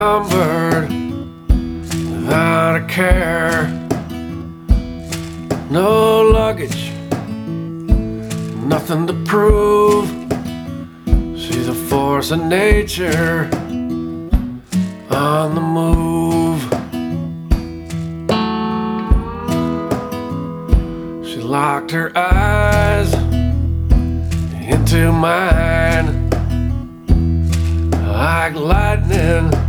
Bird without a care, no luggage, nothing to prove. She's a force of nature on the move. She locked her eyes into mine like lightning